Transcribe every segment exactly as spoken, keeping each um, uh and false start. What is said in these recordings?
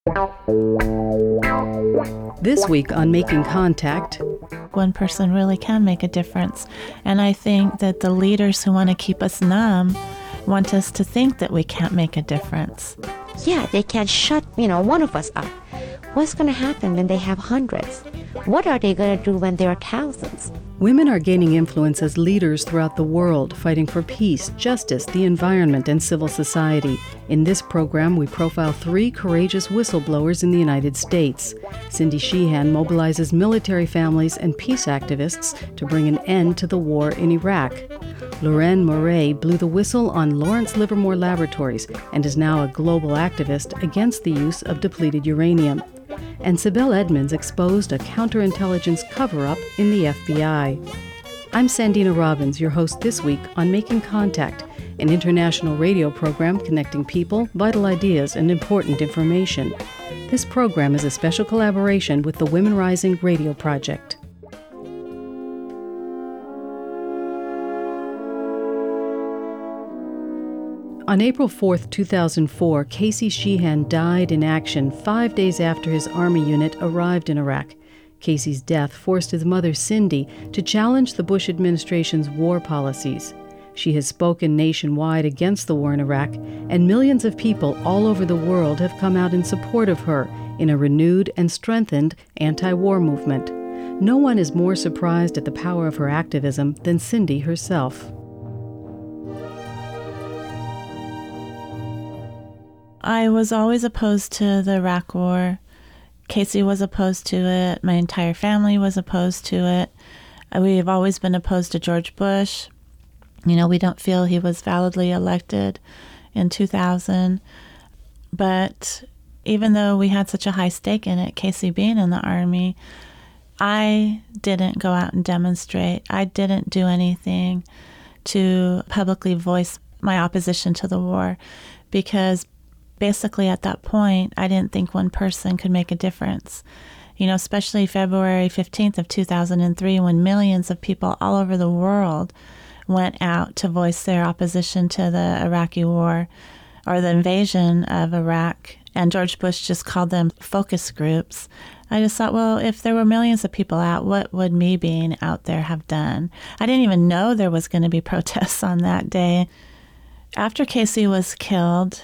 This week on Making Contact, one person really can make a difference. And I think that the leaders who want to keep us numb want us to think that we can't make a difference. Yeah, they can shut, you know, one of us up. What's going to happen when they have hundreds? What are they going to do when there are thousands? Women are gaining influence as leaders throughout the world, fighting for peace, justice, the environment, and civil society. In this program, we profile three courageous whistleblowers in the United States. Cindy Sheehan mobilizes military families and peace activists to bring an end to the war in Iraq. Lorraine Moret blew the whistle on Lawrence Livermore Laboratories and is now a global activist against the use of depleted uranium. And Sibel Edmonds exposed a counterintelligence cover-up in the F B I. I'm Sandina Robbins, your host this week on Making Contact, an international radio program connecting people, vital ideas, and important information. This program is a special collaboration with the Women Rising Radio Project. On April fourth, two thousand four, Casey Sheehan died in action five days after his Army unit arrived in Iraq. Casey's death forced his mother, Cindy, to challenge the Bush administration's war policies. She has spoken nationwide against the war in Iraq, and millions of people all over the world have come out in support of her in a renewed and strengthened anti-war movement. No one is more surprised at the power of her activism than Cindy herself. I was always opposed to the Iraq War. Casey was opposed to it. My entire family was opposed to it. We've always been opposed to George Bush. You know, we don't feel he was validly elected in two thousand. But even though we had such a high stake in it, Casey being in the Army, I didn't go out and demonstrate. I didn't do anything to publicly voice my opposition to the war because basically, at that point, I didn't think one person could make a difference. You know, especially February fifteenth of two thousand three, when millions of people all over the world went out to voice their opposition to the Iraqi war or the invasion of Iraq, and George Bush just called them focus groups. I just thought, well, if there were millions of people out, what would me being out there have done? I didn't even know there was going to be protests on that day. After Casey was killed,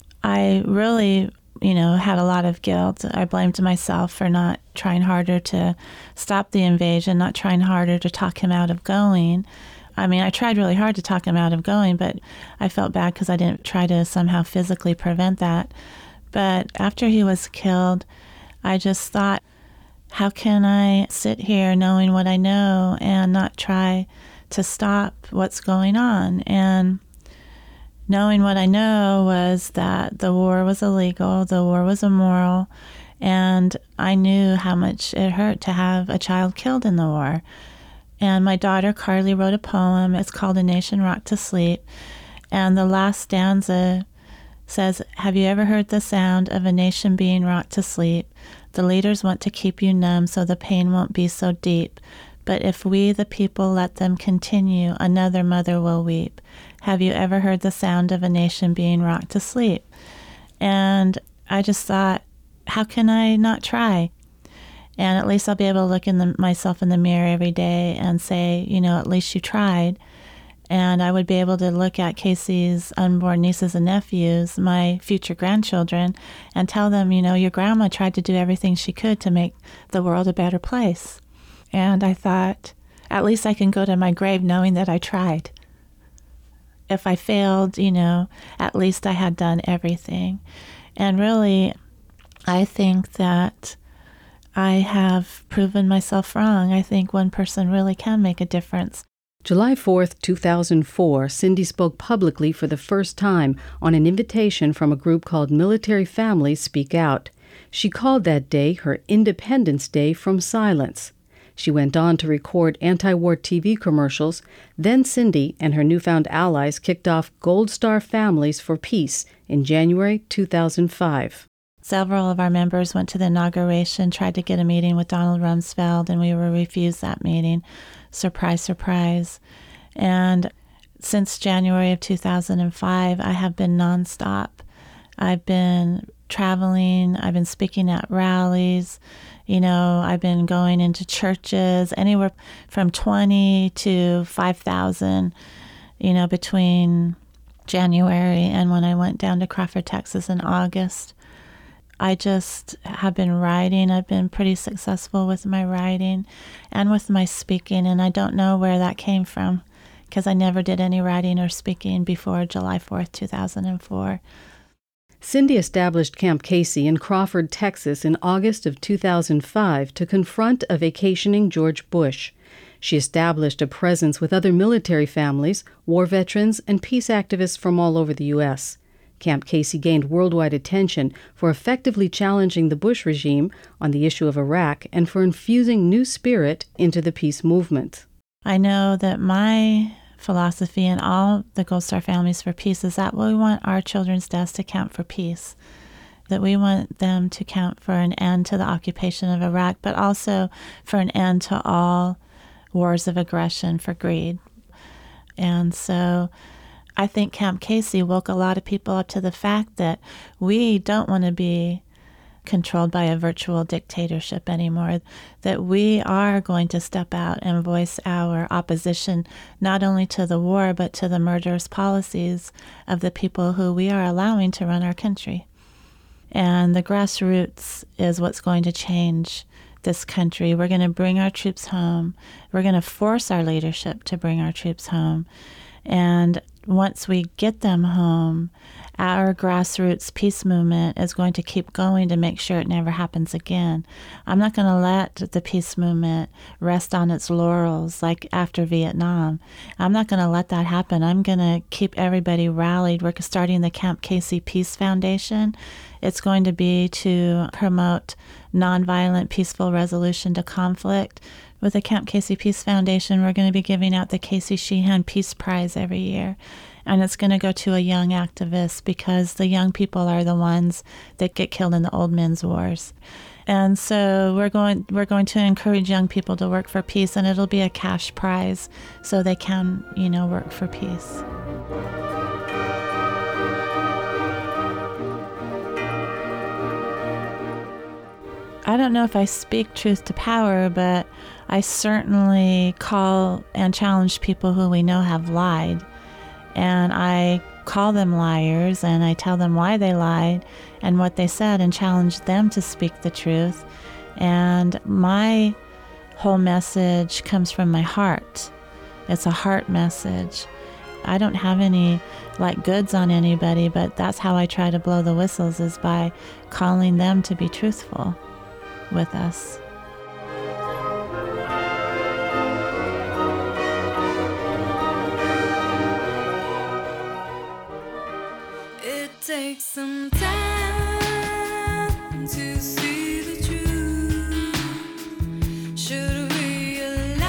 I really, you know, had a lot of guilt. I blamed myself for not trying harder to stop the invasion, not trying harder to talk him out of going. I mean, I tried really hard to talk him out of going, but I felt bad because I didn't try to somehow physically prevent that. But after he was killed, I just thought, how can I sit here knowing what I know and not try to stop what's going on? And knowing what I know was that the war was illegal, the war was immoral, and I knew how much it hurt to have a child killed in the war. And my daughter, Carly, wrote a poem. It's called A Nation Rocked to Sleep. And the last stanza says, have you ever heard the sound of a nation being rocked to sleep? The leaders want to keep you numb so the pain won't be so deep. But if we, the people, let them continue, another mother will weep. Have you ever heard the sound of a nation being rocked to sleep? And I just thought, how can I not try? And at least I'll be able to look in the, myself in the mirror every day and say, you know, at least you tried. And I would be able to look at Casey's unborn nieces and nephews, my future grandchildren, and tell them, you know, your grandma tried to do everything she could to make the world a better place. And I thought, at least I can go to my grave knowing that I tried. If I failed, you know, at least I had done everything. And really, I think that I have proven myself wrong. I think one person really can make a difference. July fourth, two thousand four, Cindy spoke publicly for the first time on an invitation from a group called Military Families Speak Out. She called that day her Independence Day from Silence. She went on to record anti-war T V commercials. Then Cindy and her newfound allies kicked off Gold Star Families for Peace in January two thousand five. Several of our members went to the inauguration, tried to get a meeting with Donald Rumsfeld, and we were refused that meeting. Surprise, surprise. And since January of two thousand five, I have been nonstop. I've been traveling. I've been speaking at rallies. You know, I've been going into churches, anywhere from twenty to five thousand, you know, between January and when I went down to Crawford, Texas in August. I just have been writing. I've been pretty successful with my writing and with my speaking, and I don't know where that came from because I never did any writing or speaking before July fourth, two thousand four. Cindy established Camp Casey in Crawford, Texas in August of two thousand five to confront a vacationing George Bush. She established a presence with other military families, war veterans, and peace activists from all over the U S Camp Casey gained worldwide attention for effectively challenging the Bush regime on the issue of Iraq and for infusing new spirit into the peace movement. I know that my philosophy and all the Gold Star Families for Peace is that we want our children's deaths to count for peace, that we want them to count for an end to the occupation of Iraq, but also for an end to all wars of aggression for greed. And so I think Camp Casey woke a lot of people up to the fact that we don't want to be controlled by a virtual dictatorship anymore, that we are going to step out and voice our opposition not only to the war, but to the murderous policies of the people who we are allowing to run our country. And the grassroots is what's going to change this country. We're going to bring our troops home. We're going to force our leadership to bring our troops home. And once we get them home, our grassroots peace movement is going to keep going to make sure it never happens again. I'm not going to let the peace movement rest on its laurels like after Vietnam. I'm not going to let that happen. I'm going to keep everybody rallied. We're starting the Camp Casey Peace Foundation. It's going to be to promote nonviolent, peaceful resolution to conflict. With the Camp Casey Peace Foundation, we're going to be giving out the Casey Sheehan Peace Prize every year. And it's going to go to a young activist because the young people are the ones that get killed in the old men's wars. And so we're going we're going to encourage young people to work for peace, and it'll be a cash prize so they can, you know, work for peace. I don't know if I speak truth to power, but I certainly call and challenge people who we know have lied. And I call them liars, and I tell them why they lied and what they said and challenge them to speak the truth. And my whole message comes from my heart. It's a heart message. I don't have any like goods on anybody, but that's how I try to blow the whistles, is by calling them to be truthful with us. It takes some time to see the truth. Should realize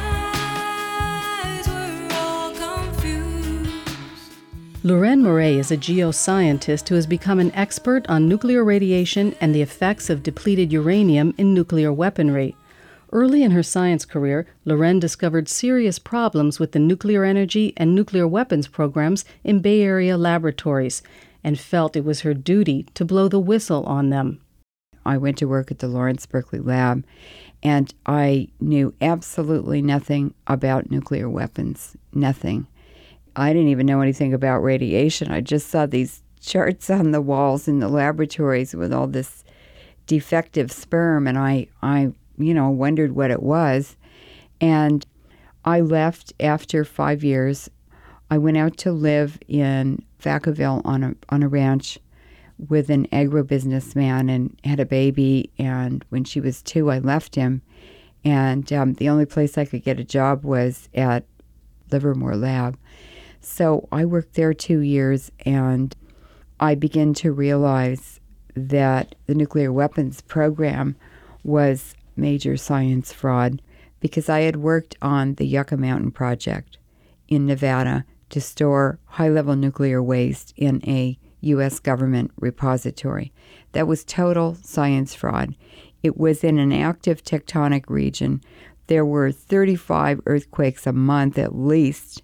we're all confused. Lorraine Murray is a geoscientist who has become an expert on nuclear radiation and the effects of depleted uranium in nuclear weaponry. Early in her science career, Lorraine discovered serious problems with the nuclear energy and nuclear weapons programs in Bay Area laboratories and felt it was her duty to blow the whistle on them. I went to work at the Lawrence Berkeley Lab, and I knew absolutely nothing about nuclear weapons, nothing. I didn't even know anything about radiation. I just saw these charts on the walls in the laboratories with all this defective sperm, and I, I you know, wondered what it was. And I left after five years. I went out to live in Vacaville on a on a ranch with an agribusinessman and had a baby. And when she was two, I left him. And um, the only place I could get a job was at Livermore Lab. So I worked there two years, and I began to realize that the nuclear weapons program was major science fraud, because I had worked on the Yucca Mountain project in Nevada to store high-level nuclear waste in a U S government repository. That was total science fraud. It was in an active tectonic region. There were thirty-five earthquakes a month at least.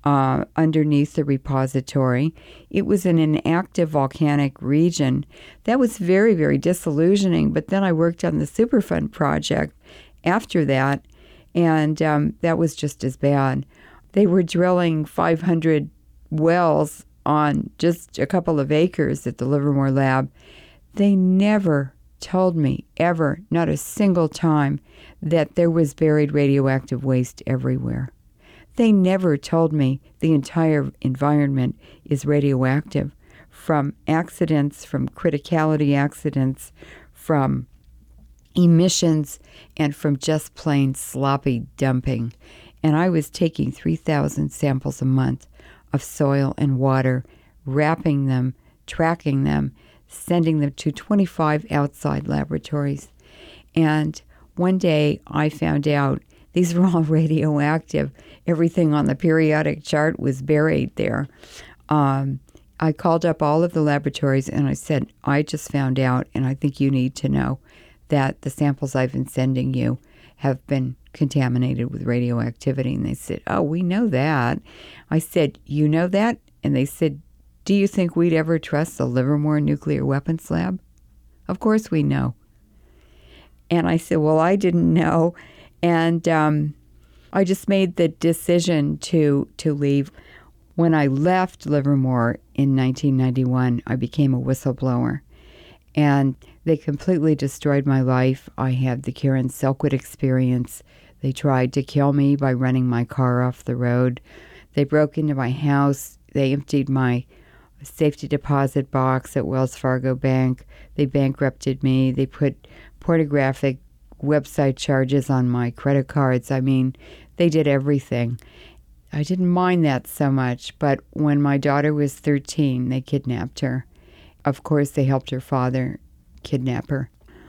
uh, underneath the repository. It was in an active volcanic region. That was very, very disillusioning. But then I worked on the Superfund project after that, and um, that was just as bad. They were drilling five hundred wells on just a couple of acres at the Livermore Lab. They never told me, ever, not a single time, that there was buried radioactive waste everywhere. They never told me the entire environment is radioactive, from accidents, from criticality accidents, from emissions, and from just plain sloppy dumping. And I was taking three thousand samples a month of soil and water, wrapping them, tracking them, sending them to twenty-five outside laboratories. And one day I found out these were all radioactive. Everything on the periodic chart was buried there. Um, I called up all of the laboratories and I said, I just found out, and I think you need to know that the samples I've been sending you have been contaminated with radioactivity. And they said, oh, we know that. I said, you know that? And they said, do you think we'd ever trust the Livermore Nuclear Weapons Lab? Of course we know. And I said, well, I didn't know. And um, I just made the decision to, to leave. When I left Livermore in nineteen ninety-one, I became a whistleblower. And they completely destroyed my life. I had the Karen Silkwood experience. They tried to kill me by running my car off the road. They broke into my house. They emptied my safety deposit box at Wells Fargo Bank. They bankrupted me. They put pornographic website charges on my credit cards. I mean, they did everything. I didn't mind that so much, but when my daughter was thirteen, they kidnapped her. Of course, they helped her father kidnap her.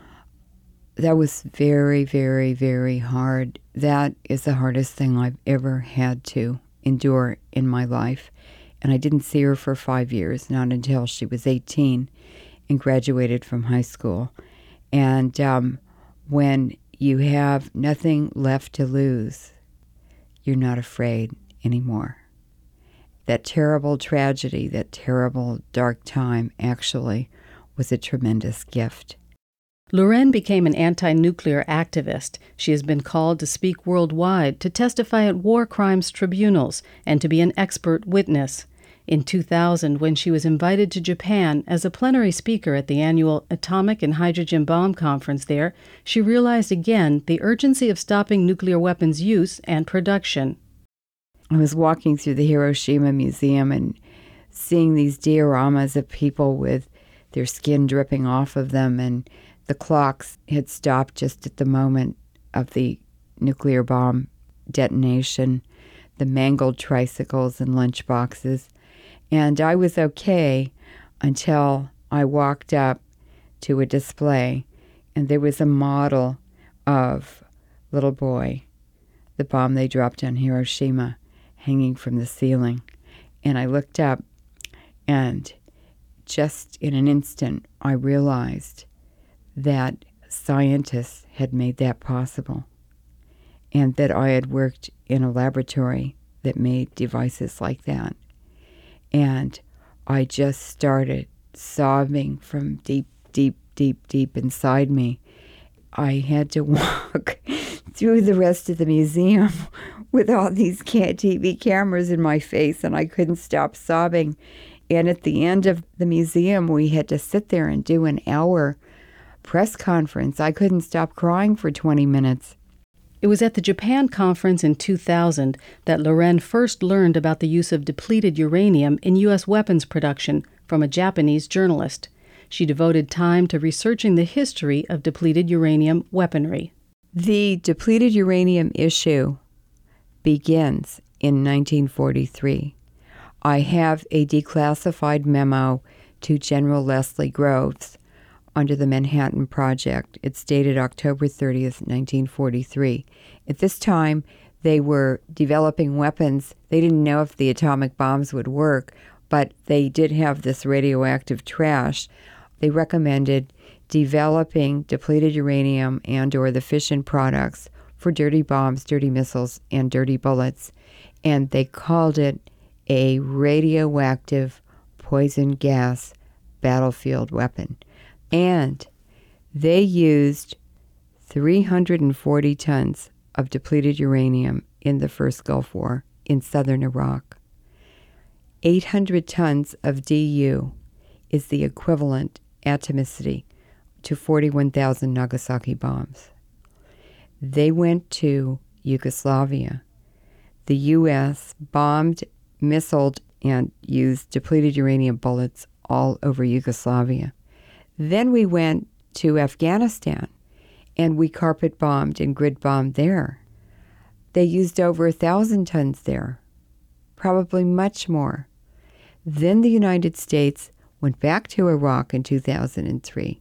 That was very, very, very hard. That is the hardest thing I've ever had to endure in my life. And I didn't see her for five years, not until she was eighteen and graduated from high school. And um, when you have nothing left to lose, you're not afraid anymore. That terrible tragedy, that terrible dark time actually was a tremendous gift. Loren became an anti-nuclear activist. She has been called to speak worldwide, to testify at war crimes tribunals, and to be an expert witness. In two thousand, when she was invited to Japan as a plenary speaker at the annual Atomic and Hydrogen Bomb Conference there, she realized again the urgency of stopping nuclear weapons use and production. I was walking through the Hiroshima Museum and seeing these dioramas of people with their skin dripping off of them, and the clocks had stopped just at the moment of the nuclear bomb detonation, the mangled tricycles and lunchboxes. And I was okay until I walked up to a display, and there was a model of little boy, the bomb they dropped on Hiroshima, hanging from the ceiling. And I looked up, and just in an instant, I realized that scientists had made that possible, and that I had worked in a laboratory that made devices like that. And I just started sobbing from deep, deep, deep, deep inside me. I had to walk through the rest of the museum with all these T V cameras in my face, and I couldn't stop sobbing. And at the end of the museum, we had to sit there and do an hour press conference. I couldn't stop crying for twenty minutes. It was at the Japan conference in two thousand that Loren first learned about the use of depleted uranium in U S weapons production from a Japanese journalist. She devoted time to researching the history of depleted uranium weaponry. The depleted uranium issue begins in nineteen forty-three. I have a declassified memo to General Leslie Groves under the Manhattan Project. It's dated October thirtieth, nineteen forty-three. At this time, they were developing weapons. They didn't know if the atomic bombs would work, but they did have this radioactive trash. They recommended developing depleted uranium and or the fission products for dirty bombs, dirty missiles, and dirty bullets. and they called it a radioactive poison gas battlefield weapon. And they used three hundred forty tons of depleted uranium in the first Gulf War in southern Iraq. eight hundred tons of D U is the equivalent atomicity to forty-one thousand Nagasaki bombs. They went to Yugoslavia. The U S bombed, missiled, and used depleted uranium bullets all over Yugoslavia. Then we went to Afghanistan, and we carpet bombed and grid bombed there. They used over a thousand tons there, probably much more. Then the United States went back to Iraq in two thousand three.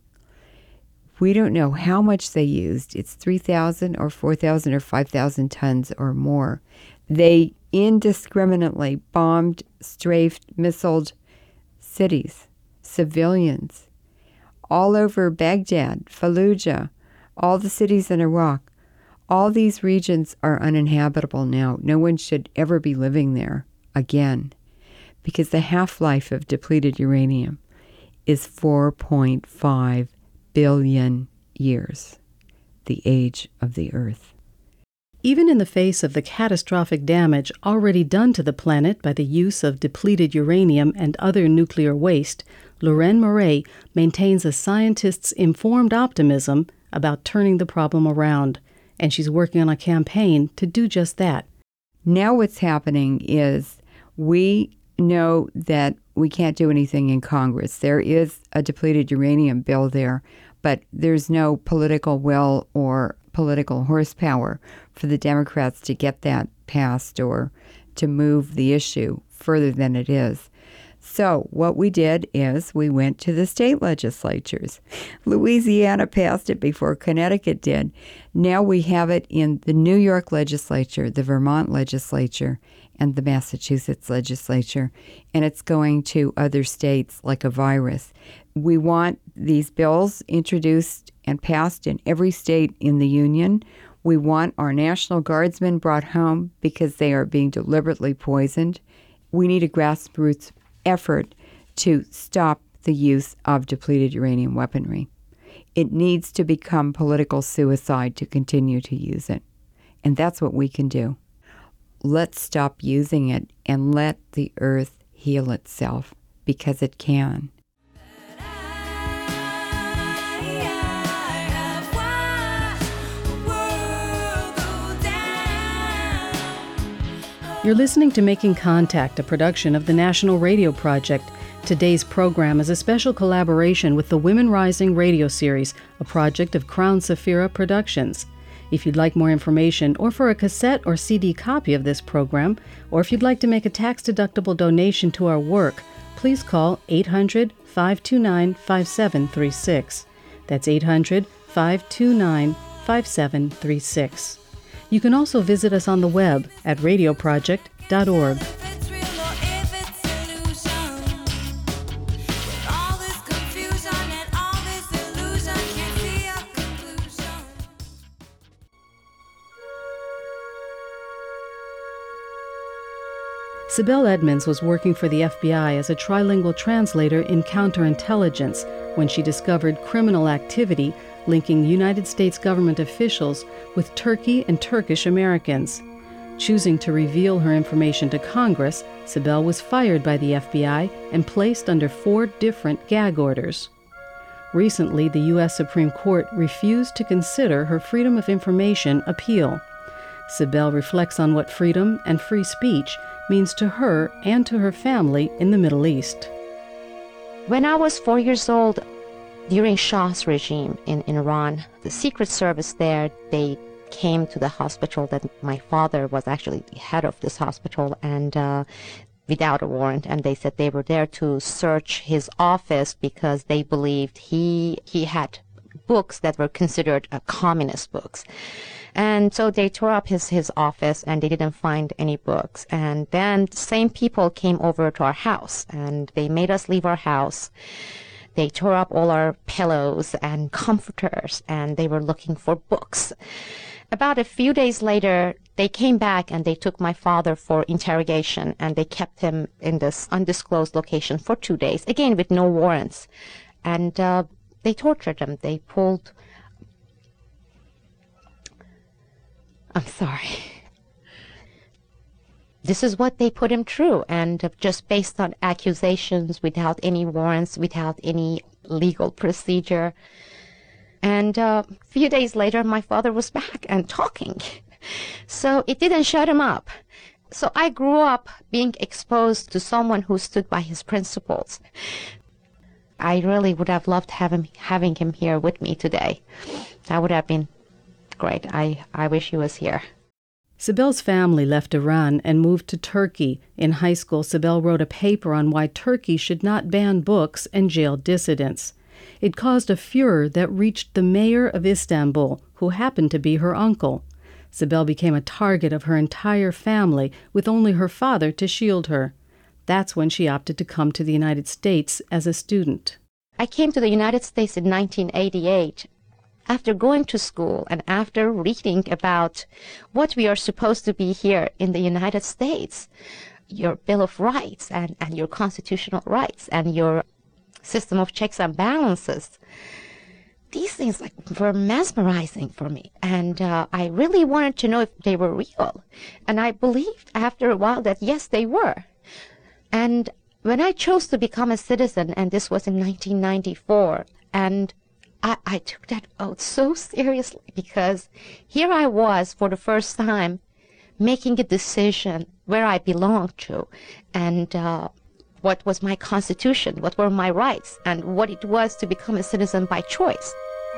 We don't know how much they used. It's three thousand or four thousand or five thousand tons or more. They indiscriminately bombed, strafed, missiled cities, civilians, all over Baghdad, Fallujah, all the cities in Iraq. All these regions are uninhabitable now. No one should ever be living there again, because the half-life of depleted uranium is four point five billion years, the age of the Earth. Even in the face of the catastrophic damage already done to the planet by the use of depleted uranium and other nuclear waste, Lorraine Murray maintains a scientist's informed optimism about turning the problem around, and she's working on a campaign to do just that. Now what's happening is we know that we can't do anything in Congress. There is a depleted uranium bill there, but there's no political will or political horsepower for the Democrats to get that passed or to move the issue further than it is. So what we did is we went to the state legislatures. Louisiana passed it before Connecticut did. Now we have it in the New York legislature, the Vermont legislature, and the Massachusetts legislature, and it's going to other states like a virus. We want these bills introduced and passed in every state in the Union. We want our National Guardsmen brought home because they are being deliberately poisoned. We need a grassroots effort to stop the use of depleted uranium weaponry. It needs to become political suicide to continue to use it. And that's what we can do. Let's stop using it and let the Earth heal itself, because it can. You're listening to Making Contact, a production of the National Radio Project. Today's program is a special collaboration with the Women Rising radio series, a project of Crown Saphira Productions. If you'd like more information, or for a cassette or C D copy of this program, or if you'd like to make a tax-deductible donation to our work, please call eight hundred, five two nine, five seven three six. That's eight hundred, five two nine, five seven three six. You can also visit us on the web at radio project dot org. Sibel Edmonds was working for the F B I as a trilingual translator in counterintelligence when she discovered criminal activity linking United States government officials with Turkey and Turkish Americans. Choosing to reveal her information to Congress, Sibel was fired by the F B I and placed under four different gag orders. Recently, the U S Supreme Court refused to consider her Freedom of Information appeal. Sibel reflects on what freedom and free speech means to her and to her family in the Middle East. When I was four years old, during Shah's regime in, in Iran, the Secret Service there, they came to the hospital that my father was actually the head of this hospital, and uh, without a warrant, and they said they were there to search his office because they believed he he had books that were considered uh, communist books. And so they tore up his, his office, and they didn't find any books. And then the same people came over to our house, and they made us leave our house. They tore up all our pillows and comforters, and they were looking for books. About a few days later, They came back and they took my father for interrogation, and they kept him in this undisclosed location for two days, again with no warrants. And uh, they tortured him. They pulled... I'm sorry. This is what they put him through, and just based on accusations, without any warrants, without any legal procedure. And uh, a few days later, my father was back and talking. So it didn't shut him up. So I grew up being exposed to someone who stood by his principles. I really would have loved having, having him here with me today. That would have been great. I, I wish he was here. Sibel's family left Iran and moved to Turkey. In high school, Sibel wrote a paper on why Turkey should not ban books and jail dissidents. It caused a furor that reached the mayor of Istanbul, who happened to be her uncle. Sibel became a target of her entire family, with only her father to shield her. That's when she opted to come to the United States as a student. I came to the United States in nineteen eighty-eight. After going to school and after reading about what we are supposed to be here in the United States, your Bill of Rights and, and your constitutional rights and your system of checks and balances, these things like were mesmerizing for me. And uh, I really wanted to know if they were real. And I believed after a while that yes, they were. And when I chose to become a citizen, and this was in nineteen ninety-four, and I, I took that oath so seriously, because here I was for the first time making a decision where I belonged to, and uh, what was my constitution, what were my rights, and what it was to become a citizen by choice.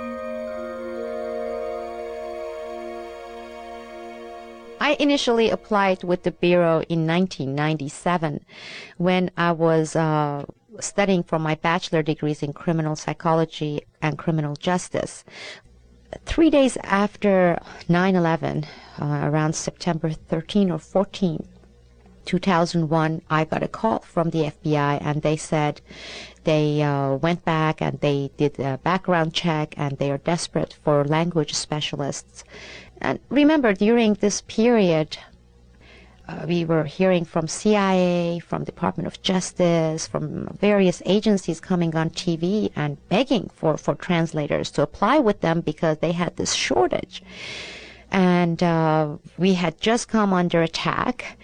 I initially applied with the Bureau in nineteen ninety-seven when I was uh, studying for my bachelor degrees in criminal psychology and criminal justice. Three days after nine eleven, uh, around September thirteenth or fourteenth, two thousand one, I got a call from the F B I, and they said they uh, went back and they did a background check, and they are desperate for language specialists. And remember, during this period, Uh, we were hearing from C I A, from Department of Justice, from various agencies coming on T V and begging for, for translators to apply with them because they had this shortage. And uh, we had just come under attack.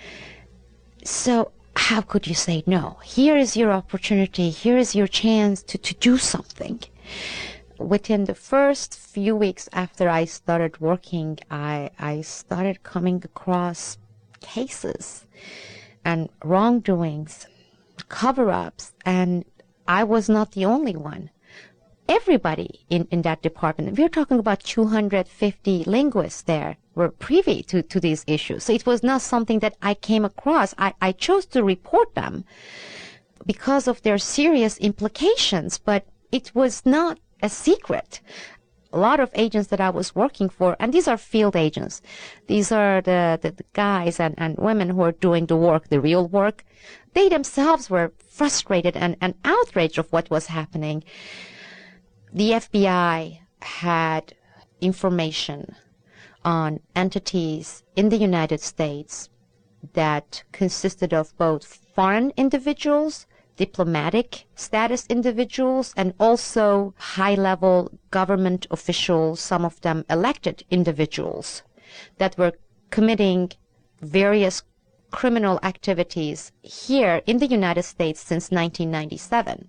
So how could you say no? Here is your opportunity. Here is your chance to, to do something. Within the first few weeks after I started working, I, I started coming across cases and wrongdoings, cover-ups, and I was not the only one. Everybody in, in that department, we're talking about two hundred fifty linguists there, were privy to, to these issues. So it was not something that I came across. I, I chose to report them because of their serious implications, but it was not a secret. A lot of agents that I was working for, and these are field agents. These are the, the, the guys and, and women who are doing the work, the real work. They themselves were frustrated and, and outraged of what was happening. The F B I had information on entities in the United States that consisted of both foreign individuals, diplomatic status individuals, and also high-level government officials, some of them elected individuals, that were committing various criminal activities here in the United States since nineteen ninety-seven.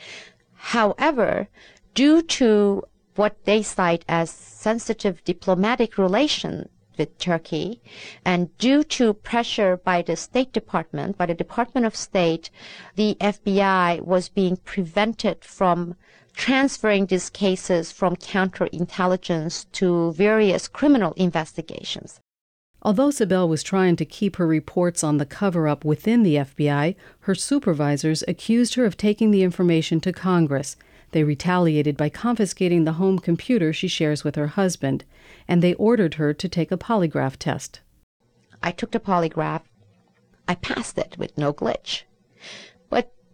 However, due to what they cite as sensitive diplomatic relations with Turkey, and due to pressure by the State Department, by the Department of State, the F B I was being prevented from transferring these cases from counterintelligence to various criminal investigations. Although Sibel was trying to keep her reports on the cover-up within the F B I, her supervisors accused her of taking the information to Congress. They retaliated by confiscating the home computer she shares with her husband, and they ordered her to take a polygraph test. I took the polygraph. I passed it with no glitch. But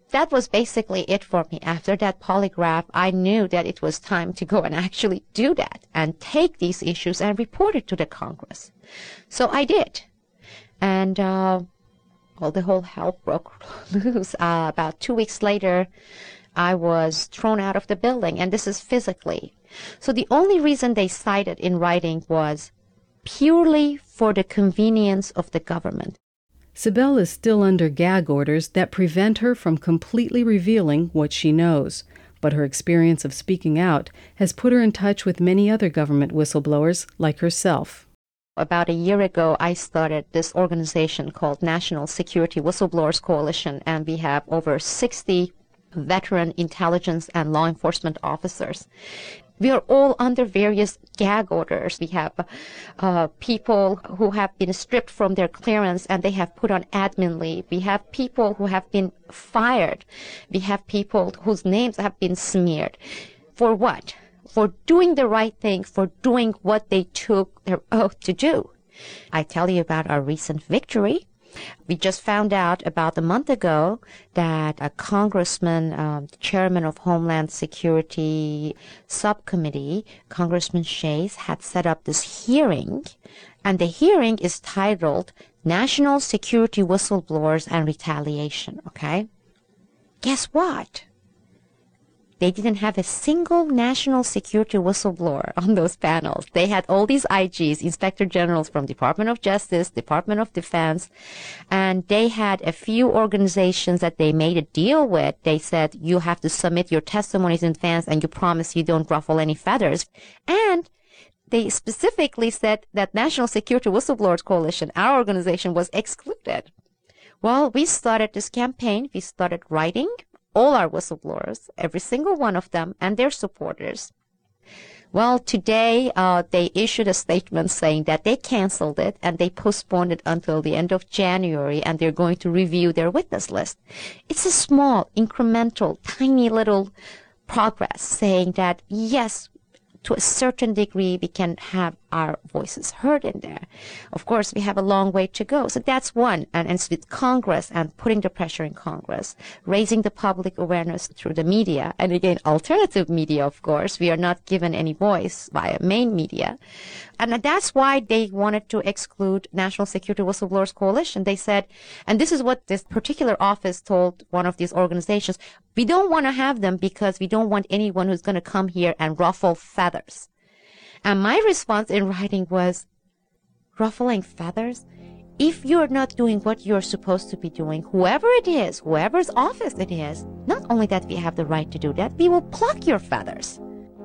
that was basically it for me. After that polygraph, I knew that it was time to go and actually do that and take these issues and report it to the Congress. So I did. And uh, well, the whole hell broke loose. Uh, about two weeks later, I was thrown out of the building, and this is physically. So the only reason they cited in writing was purely for the convenience of the government. Sibel is still under gag orders that prevent her from completely revealing what she knows, but her experience of speaking out has put her in touch with many other government whistleblowers like herself. About a year ago, I started this organization called National Security Whistleblowers Coalition, and we have over sixty veteran intelligence and law enforcement officers. We are all under various gag orders. We have uh, people who have been stripped from their clearance and they have put on admin leave. We have people who have been fired. We have people whose names have been smeared. For what? For doing the right thing, for doing what they took their oath to do. I tell you about our recent victory. We just found out about a month ago that a congressman, um, chairman of Homeland Security Subcommittee, Congressman Shays, had set up this hearing, and the hearing is titled National Security Whistleblowers and Retaliation, okay? Guess what? They didn't have a single national security whistleblower on those panels. They had all these I Gs, Inspector Generals from Department of Justice, Department of Defense, and they had a few organizations that they made a deal with. They said, you have to submit your testimonies in advance and you promise you don't ruffle any feathers. And they specifically said that National Security Whistleblowers Coalition, our organization, was excluded. Well, we started this campaign. We started writing all our whistleblowers, every single one of them, and their supporters. Well, today uh, they issued a statement saying that they canceled it and they postponed it until the end of January, and they're going to review their witness list. It's a small, incremental, tiny little progress saying that, yes, to a certain degree, we can have our voices heard in there. Of course, we have a long way to go. So that's one. And, and it's with Congress and putting the pressure in Congress, raising the public awareness through the media. And again, alternative media, of course. We are not given any voice via main media. And that's why they wanted to exclude National Security Whistleblowers Coalition. They said, and this is what this particular office told one of these organizations, we don't want to have them because we don't want anyone who's going to come here and ruffle feathers. And my response in writing was, ruffling feathers? If you're not doing what you're supposed to be doing, whoever it is, whoever's office it is, not only that we have the right to do that, we will pluck your feathers.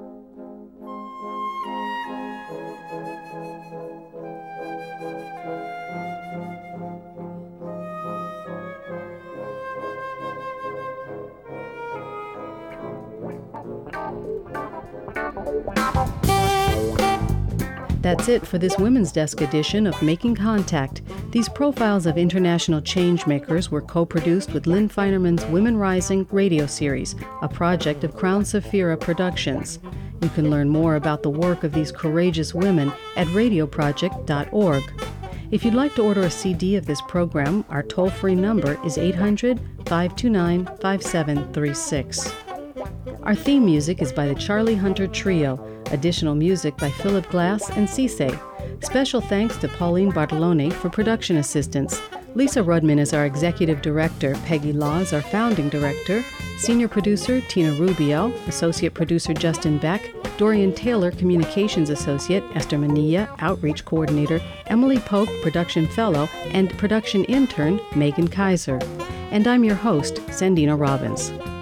That's it for this Women's Desk edition of Making Contact. These profiles of international changemakers were co-produced with Lynn Feinerman's Women Rising radio series, a project of Crown Sephira Productions. You can learn more about the work of these courageous women at radio project dot org. If you'd like to order a C D of this program, our toll-free number is eight hundred, five two nine, five seven three six. Our theme music is by the Charlie Hunter Trio. Additional music by Philip Glass and Cisse. Special thanks to Pauline Bartolone for production assistance. Lisa Rudman is our executive director. Peggy Law is our founding director. Senior producer Tina Rubio. Associate producer Justin Beck. Dorian Taylor, communications associate. Esther Manilla, outreach coordinator. Emily Polk, production fellow. And production intern Megan Kaiser. And I'm your host, Sandina Robbins.